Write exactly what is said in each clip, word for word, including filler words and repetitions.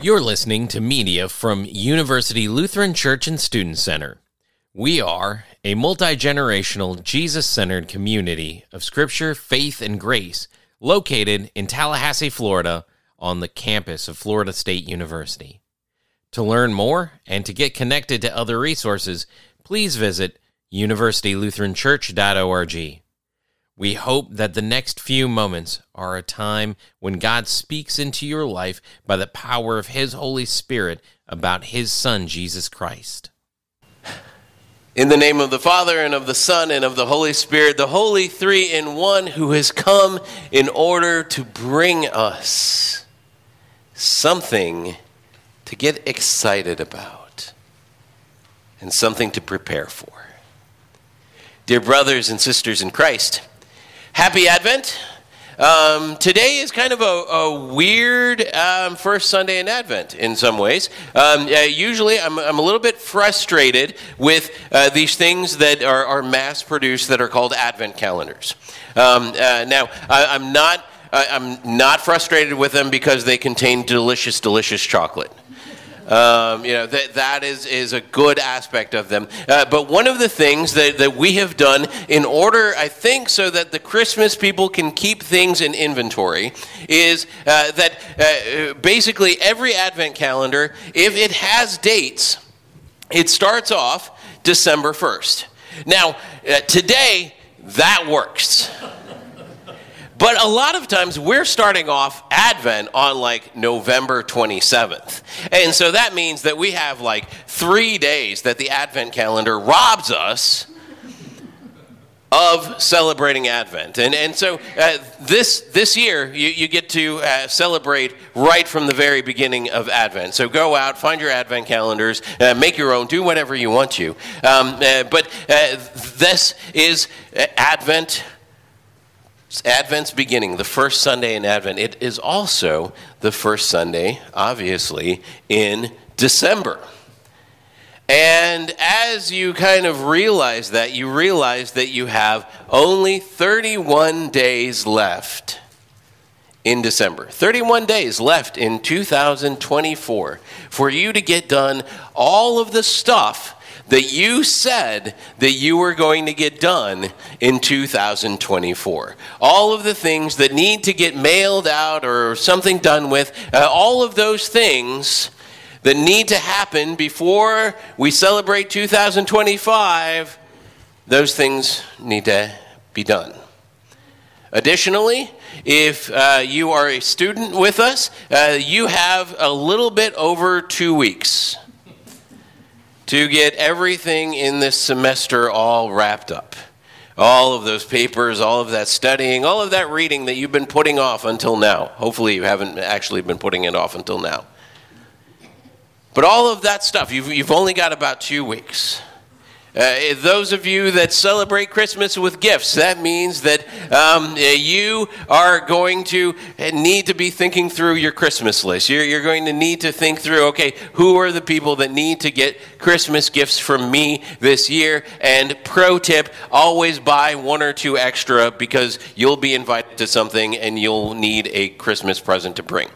You're listening to media from University Lutheran Church and Student Center. We are a multi-generational, Jesus-centered community of Scripture, faith, and grace located in Tallahassee, Florida, on the campus of Florida State University. To learn more and to get connected to other resources, please visit university lutheran church dot org. We hope that the next few moments are a time when God speaks into your life by the power of His Holy Spirit about His Son, Jesus Christ. In the name of the Father, and of the Son, and of the Holy Spirit, the Holy Three in One, who has come in order to bring us something to get excited about and something to prepare for. Dear brothers and sisters in Christ, Happy Advent. Um, today is kind of a, a weird um, first Sunday in Advent in some ways. Um, uh, usually I'm, I'm a little bit frustrated with uh, these things that are, are mass-produced that are called Advent calendars. Um, uh, now, I, I'm not I, I'm not frustrated with them because they contain delicious, delicious chocolate. Um, you know, that that is, is a good aspect of them. Uh, but one of the things that, that we have done in order, I think, so that the Christmas people can keep things in inventory is uh, that uh, basically every Advent calendar, if it has dates, it starts off December first. Now, uh, today, that works. But a lot of times we're starting off Advent on like November twenty-seventh. And so that means that we have like three days that the Advent calendar robs us of celebrating Advent. And and so uh, this this year you, you get to uh, celebrate right from the very beginning of Advent. So go out, find your Advent calendars, uh, make your own, do whatever you want to. Um, uh, but uh, this is Advent. Advent's beginning, the first Sunday in Advent. It is also the first Sunday, obviously, in December. And as you kind of realize that, you realize that you have only thirty-one days left in December. thirty-one days left in two thousand twenty-four for you to get done all of the stuff that you said that you were going to get done in two thousand twenty-four. All of the things that need to get mailed out or something done with, uh, all of those things that need to happen before we celebrate two thousand twenty-five, those things need to be done. Additionally, if uh, you are a student with us, uh, you have a little bit over two weeks to get everything in this semester all wrapped up. All of those papers, all of that studying, all of that reading that you've been putting off until now. Hopefully you haven't actually been putting it off until now. But all of that stuff, you've, you've only got about two weeks. Uh, those of you that celebrate Christmas with gifts, that means that um, you are going to need to be thinking through your Christmas list. You're, you're going to need to think through, okay, who are the people that need to get Christmas gifts from me this year? And pro tip, always buy one or two extra because you'll be invited to something and you'll need a Christmas present to bring.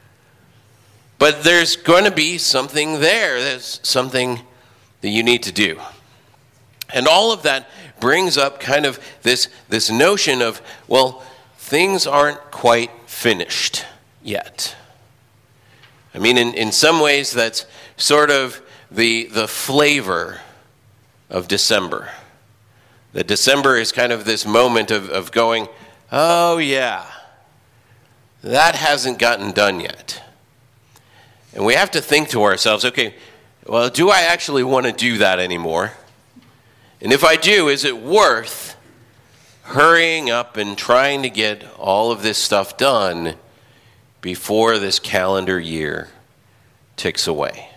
But there's going to be something there. There's something that you need to do. And all of that brings up kind of this, this notion of, well, things aren't quite finished yet. I mean, in, in some ways, that's sort of the, the flavor of December. That December is kind of this moment of, of going, oh, yeah, that hasn't gotten done yet. And we have to think to ourselves, okay, well, do I actually want to do that anymore? And if I do, is it worth hurrying up and trying to get all of this stuff done before this calendar year ticks away?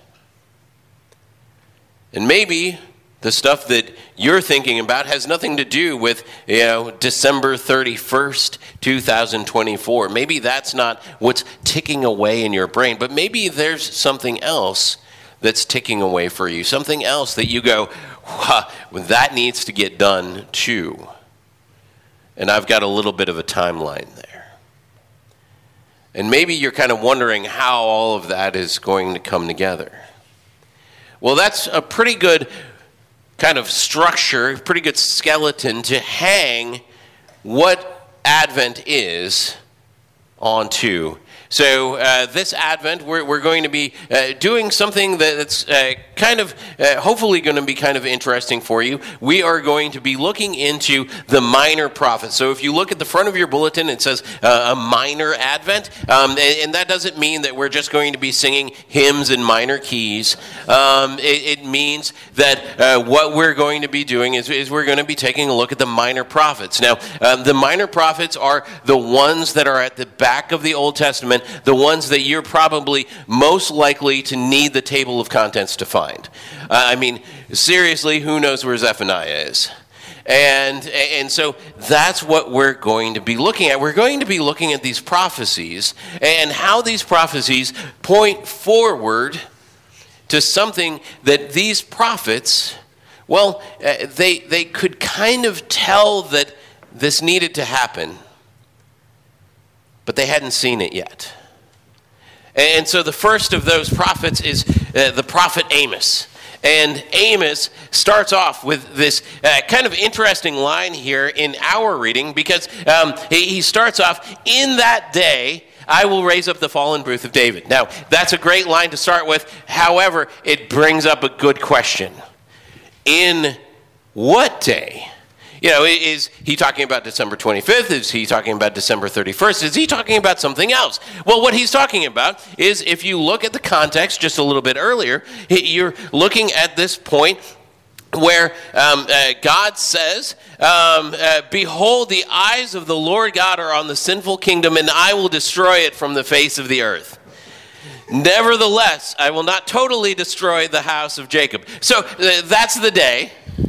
And maybe the stuff that you're thinking about has nothing to do with, you know, December thirty-first, two thousand twenty-four. Maybe that's not what's ticking away in your brain, but maybe there's something else that's ticking away for you, something else that you go, wow, that needs to get done too. And I've got a little bit of a timeline there. And maybe you're kind of wondering how all of that is going to come together. Well, that's a pretty good kind of structure, pretty good skeleton to hang what Advent is onto. So uh, this Advent, we're, we're going to be uh, doing something that's uh, kind of, uh, hopefully going to be kind of interesting for you. We are going to be looking into the minor prophets. So if you look at the front of your bulletin, it says uh, a minor Advent. Um, and, and that doesn't mean that we're just going to be singing hymns in minor keys. Um, it, it means that uh, what we're going to be doing is, is we're going to be taking a look at the minor prophets. Now, um, the minor prophets are the ones that are at the back of the Old Testament, the ones that you're probably most likely to need the table of contents to find. Uh, I mean, seriously, who knows where Zephaniah is? And, and so that's what we're going to be looking at. We're going to be looking at these prophecies and how these prophecies point forward to something that these prophets, well, uh, they, they could kind of tell that this needed to happen, but they hadn't seen it yet. And so the first of those prophets is uh, the prophet Amos. And Amos starts off with this uh, kind of interesting line here in our reading, because um, he, he starts off, "In that day I will raise up the fallen booth of David." Now, that's a great line to start with. However, it brings up a good question. In what day? You know, is he talking about December twenty-fifth? Is he talking about December thirty-first? Is he talking about something else? Well, what he's talking about is, if you look at the context just a little bit earlier, you're looking at this point where um, uh, God says, um, uh, "Behold, the eyes of the Lord God are on the sinful kingdom, and I will destroy it from the face of the earth. Nevertheless, I will not totally destroy the house of Jacob." So uh, that's the day.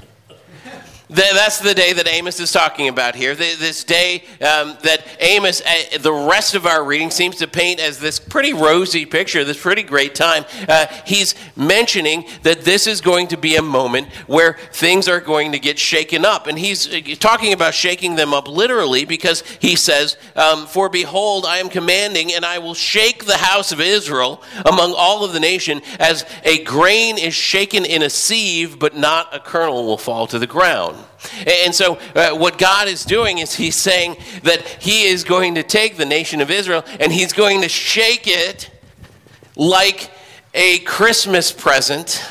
That's the day that Amos is talking about here. This day um, that Amos, uh, the rest of our reading seems to paint as this pretty rosy picture, this pretty great time. Uh, he's mentioning that this is going to be a moment where things are going to get shaken up. And he's talking about shaking them up literally, because he says, um, "For behold, I am commanding, and I will shake the house of Israel among all of the nation, as a grain is shaken in a sieve, but not a kernel will fall to the ground." And so uh, what God is doing is he's saying that he is going to take the nation of Israel and he's going to shake it like a Christmas present,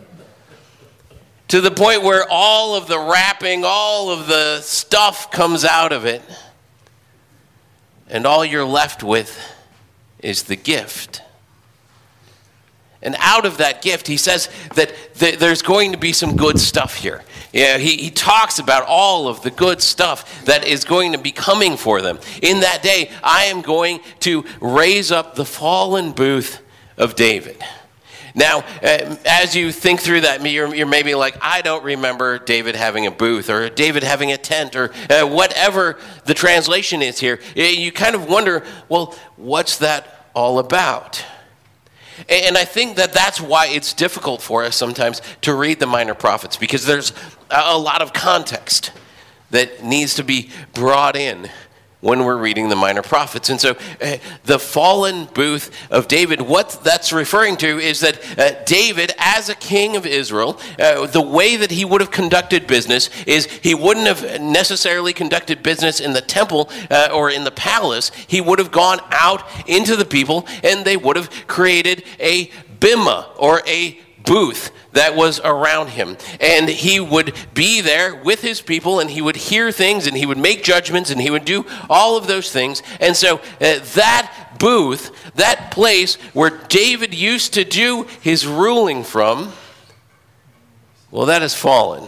to the point where all of the wrapping, all of the stuff comes out of it, and all you're left with is the gift. And out of that gift, he says that th- there's going to be some good stuff here. Yeah, he, he talks about all of the good stuff that is going to be coming for them. In that day, I am going to raise up the fallen booth of David. Now, uh, as you think through that, you're, you're maybe like, I don't remember David having a booth, or David having a tent, or uh, whatever the translation is here. You kind of wonder, well, what's that all about? And I think that that's why it's difficult for us sometimes to read the minor prophets, because there's a lot of context that needs to be brought in when we're reading the minor prophets. And so uh, the fallen booth of David, what that's referring to is that uh, David, as a king of Israel, uh, the way that he would have conducted business is he wouldn't have necessarily conducted business in the temple uh, or in the palace. He would have gone out into the people, and they would have created a bimah, or a booth that was around him, and he would be there with his people, and he would hear things, and he would make judgments, and he would do all of those things. And so uh, that booth, that place where David used to do his ruling from, well, that has fallen.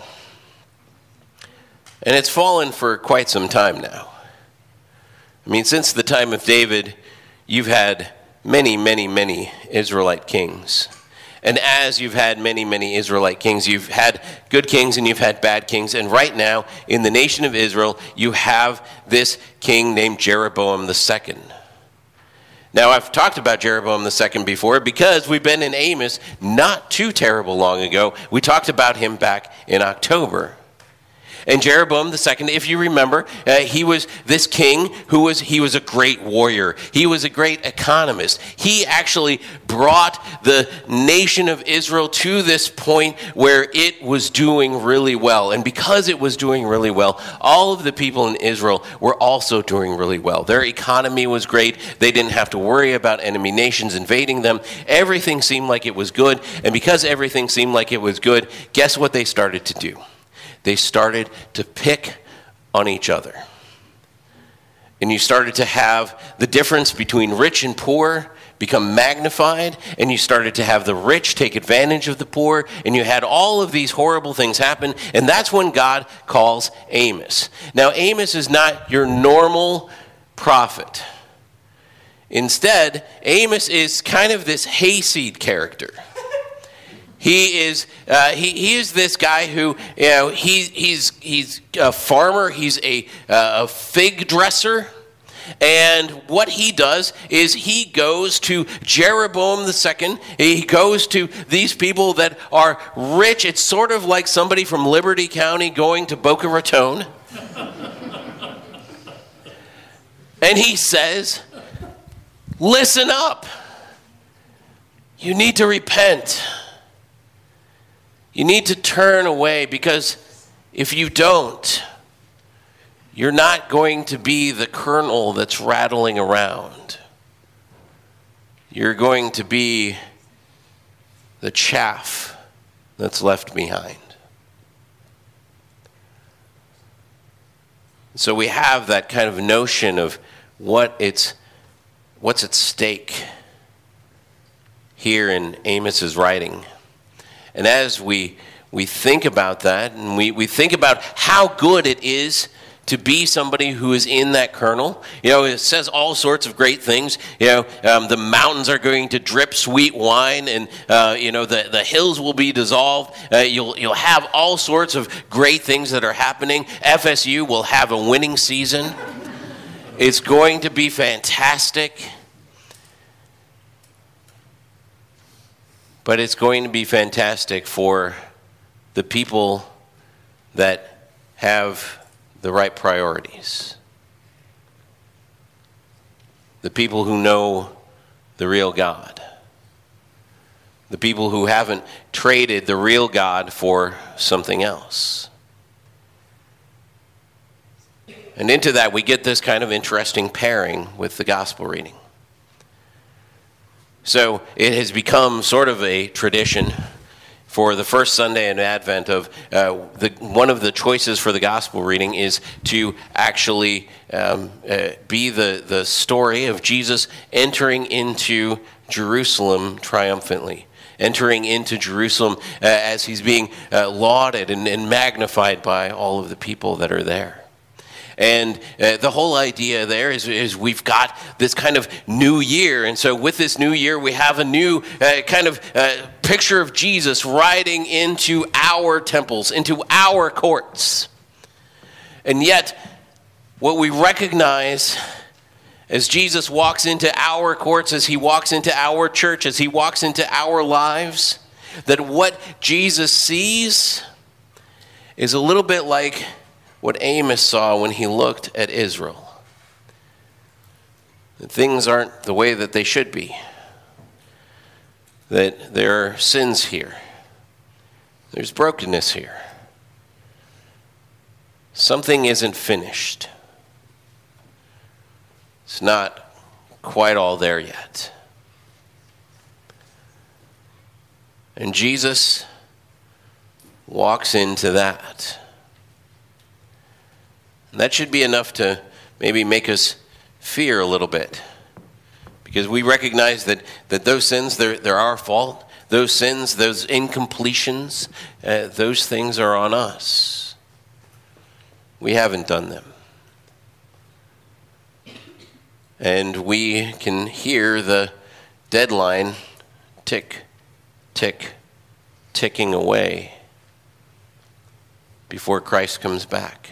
And it's fallen for quite some time now. I mean, since the time of David, you've had many, many, many Israelite kings. And as you've had many, many Israelite kings, you've had good kings and you've had bad kings. And right now, in the nation of Israel, you have this king named Jeroboam the Second. Now, I've talked about Jeroboam the Second before, because we've been in Amos not too terrible long ago. We talked about him back in October. And Jeroboam the second, if you remember, uh, he was this king who was, he was a great warrior. He was a great economist. He actually brought the nation of Israel to this point where it was doing really well. And because it was doing really well, all of the people in Israel were also doing really well. Their economy was great. They didn't have to worry about enemy nations invading them. Everything seemed like it was good. And because everything seemed like it was good, guess what they started to do? They started to pick on each other. And you started to have the difference between rich and poor become magnified, and you started to have the rich take advantage of the poor, and you had all of these horrible things happen, and that's when God calls Amos. Now, Amos is not your normal prophet. Instead, Amos is kind of this hayseed character. He is uh, he, he is this guy who, you know, he, he's he's a farmer. He's a uh, a fig dresser, and what he does is he goes to Jeroboam the second. He goes to these people that are rich. It's sort of like somebody from Liberty County going to Boca Raton, and he says, "Listen up. You need to repent. You need to turn away, because if you don't, you're not going to be the kernel that's rattling around. You're going to be the chaff that's left behind." So we have that kind of notion of what it's, what's at stake here in Amos's writing. And as we we think about that, and we, we think about how good it is to be somebody who is in that kernel, you know, it says all sorts of great things. You know, um, the mountains are going to drip sweet wine, and uh, you know, the, the hills will be dissolved. Uh, you'll you'll have all sorts of great things that are happening. F S U will have a winning season. It's going to be fantastic. But it's going to be fantastic for the people that have the right priorities. The people who know the real God. The people who haven't traded the real God for something else. And into that we get this kind of interesting pairing with the gospel reading. So it has become sort of a tradition for the first Sunday in Advent of uh, the one of the choices for the gospel reading is to actually um, uh, be the, the story of Jesus entering into Jerusalem triumphantly, entering into Jerusalem uh, as he's being uh, lauded and, and magnified by all of the people that are there. And uh, the whole idea there is, is we've got this kind of new year. And so with this new year, we have a new uh, kind of uh, picture of Jesus riding into our temples, into our courts. And yet, what we recognize as Jesus walks into our courts, as he walks into our church, as he walks into our lives, that what Jesus sees is a little bit like what Amos saw when he looked at Israel. That things aren't the way that they should be. That there are sins here. There's brokenness here. Something isn't finished. It's not quite all there yet. And Jesus walks into that. And that should be enough to maybe make us fear a little bit. Because we recognize that, that those sins, they're, they're our fault. Those sins, those incompletions, uh, those things are on us. We haven't done them. And we can hear the deadline tick, tick, ticking away before Christ comes back.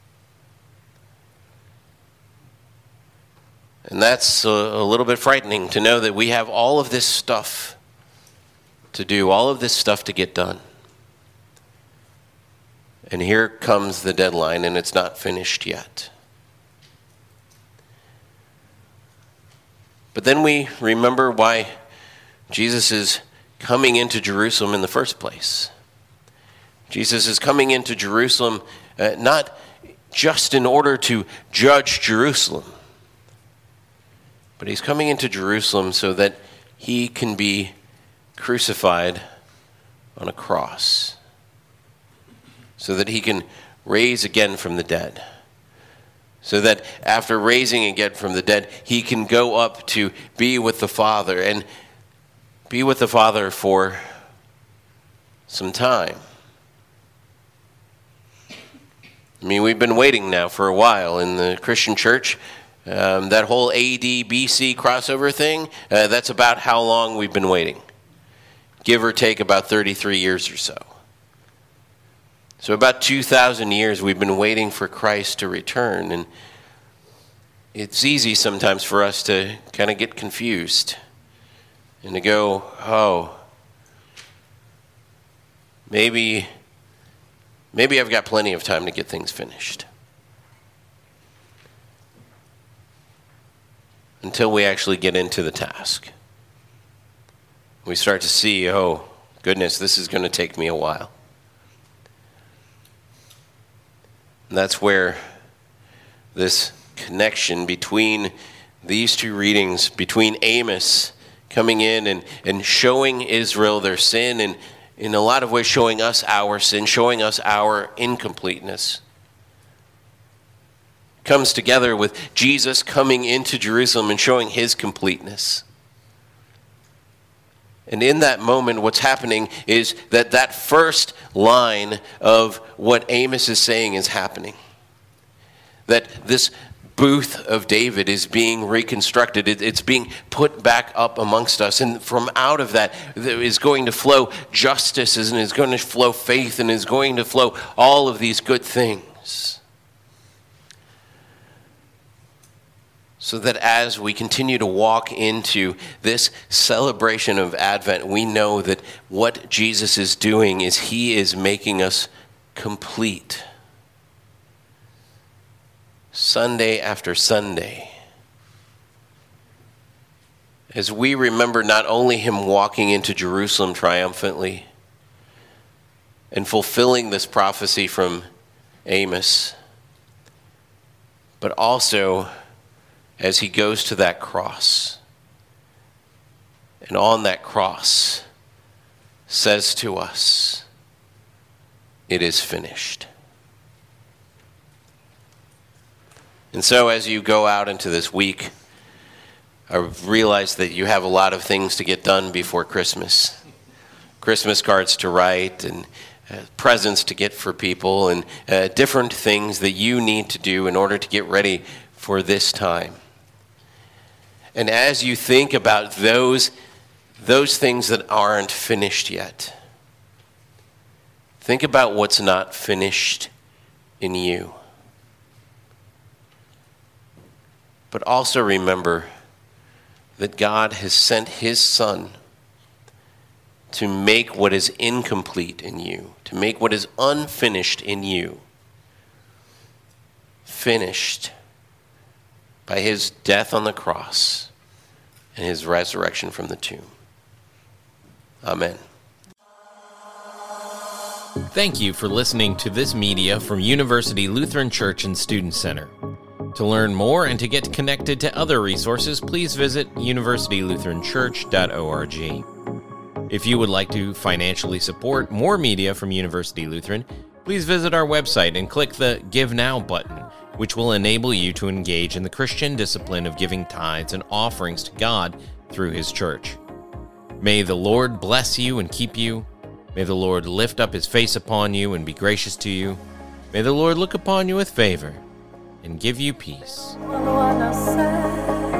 And that's a, a little bit frightening to know that we have all of this stuff to do, all of this stuff to get done. And here comes the deadline, and it's not finished yet. But then we remember why Jesus is coming into Jerusalem in the first place. Jesus is coming into Jerusalem uh, not just in order to judge Jerusalem, but he's coming into Jerusalem so that he can be crucified on a cross, so that he can raise again from the dead, so that after raising again from the dead, he can go up to be with the Father, and be with the Father for some time. I mean, we've been waiting now for a while in the Christian church. Um, that whole A D B C crossover thing, uh, that's about how long we've been waiting. Give or take about thirty-three years or so. So about two thousand years we've been waiting for Christ to return. And it's easy sometimes for us to kind of get confused and to go, oh, maybe... Maybe I've got plenty of time to get things finished. Until we actually get into the task. We start to see, oh, goodness, this is going to take me a while. And that's where this connection between these two readings, between Amos coming in and, and showing Israel their sin, and in a lot of ways showing us our sin, showing us our incompleteness, comes together with Jesus coming into Jerusalem and showing his completeness. And in that moment, what's happening is that that first line of what Amos is saying is happening. That this booth of David is being reconstructed. It's being put back up amongst us. And from out of that is going to flow justice, and is going to flow faith, and is going to flow all of these good things. So that as we continue to walk into this celebration of Advent, we know that what Jesus is doing is he is making us complete. Sunday after Sunday, as we remember not only him walking into Jerusalem triumphantly and fulfilling this prophecy from Amos, but also as he goes to that cross, and on that cross says to us, "It is finished." And so as you go out into this week, I realize that you have a lot of things to get done before Christmas. Christmas cards to write, and uh, presents to get for people, and uh, different things that you need to do in order to get ready for this time. And as you think about those, those things that aren't finished yet, think about what's not finished in you. But also remember that God has sent his Son to make what is incomplete in you, to make what is unfinished in you, finished by his death on the cross and his resurrection from the tomb. Amen. Thank you for listening to this media from University Lutheran Church and Student Center. To learn more and to get connected to other resources, please visit university lutheran church dot org. If you would like to financially support more media from University Lutheran, please visit our website and click the Give Now button, which will enable you to engage in the Christian discipline of giving tithes and offerings to God through his church. May the Lord bless you and keep you. May the Lord lift up his face upon you and be gracious to you. May the Lord look upon you with favor and give you peace.